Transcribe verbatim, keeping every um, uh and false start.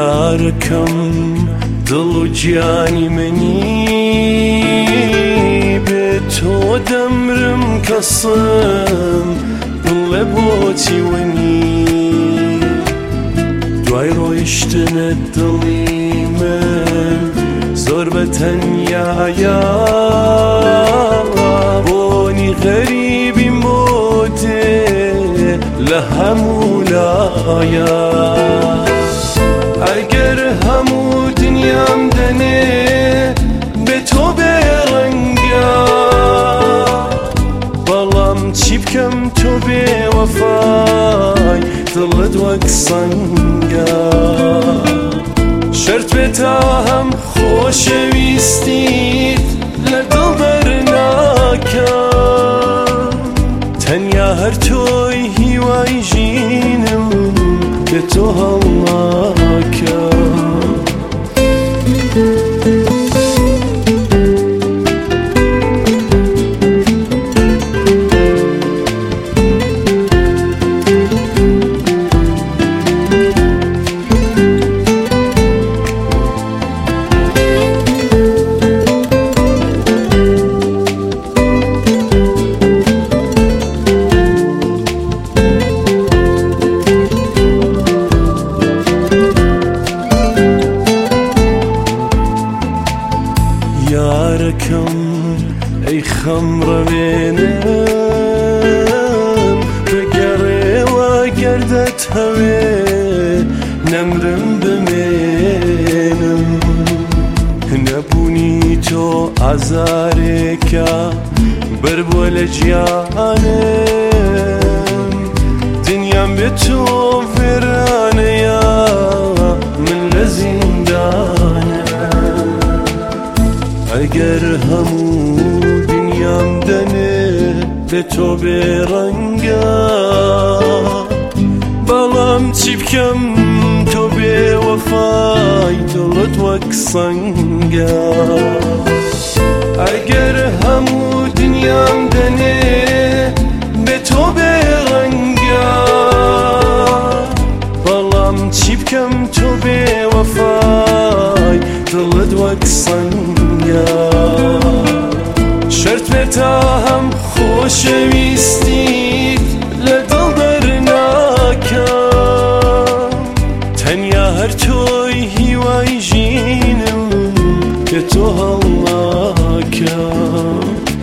یارەکەم دڵ و گیانی منی بێ تۆ دەمرم کەسم بڵێ بۆچی وەنی دوای ڕۆیشتنت دڵی من زۆر بەتەنیایە بۆنی غەریبیم بۆ دێ لە هەموو لایە ئەگەر هەموو دنیام دەنێ بێ تۆ بێڕەنگە بەڵام چی بکەم تۆ بێوەفای دڵت وەک سەنگە شەرت بێ تا هەم خۆشەویستیت لە دڵ دەرناکەم تەنیا هەر تۆی هیوای ژینم بێ تۆ هەڵناکەم یارەکەم ئەی خەمڕەوێنم بگەڕێوە گەردەت هەوێ نەمرم بمێنم نەبوونی تۆ ئازارێکە بەربووە لە گیانم دنیام بێ تۆ وێرانەیە من لە زیندانم ئەگەر هەموو دنیام دەنێ بێ تۆ بێڕەنگە بەڵام چی بکەم تۆ بێوەفای دڵت وەک سەنگە ئەگەر هەموو دنیام دەنێ بێ تۆ بێڕەنگە بەڵام چی بکەم تۆ بێوەفای دڵت وەک سەنگە شەرت بێ تا هەم خۆشەویستیت لە دڵ دەرناکەم تەنیا هەر تۆی هیوای ژینم بێ تۆ هەڵناکەم